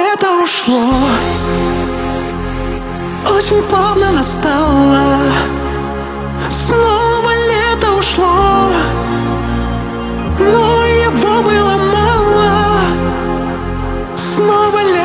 лето ушло, очень плавно настало. Снова лето ушло, но его было мало. Снова лето